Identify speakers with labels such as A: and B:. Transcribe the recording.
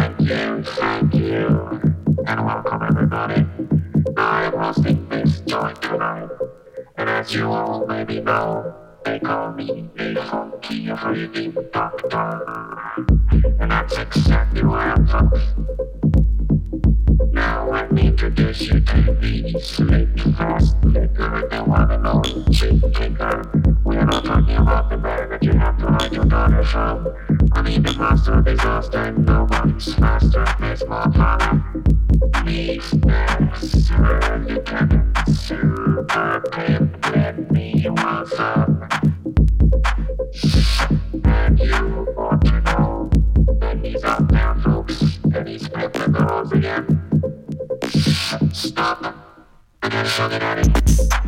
A: thank you, and welcome everybody. I am hosting this joint tonight, and as you all maybe know, they call me a funky freaky doctor, and that's exactly why I'm folks. Now let me introduce you to the slick, fast liquor, the one and only chick kicker. We're not talking about the bag that you have to hide your daughter from. I mean the master of disaster, nobody's faster, there's more fun. Meet Master Lieutenant Super Pimp, let me what's up. And you ought to know that he's out there, folks, and he's flipping the rules again. Stop. I gotta show that at it.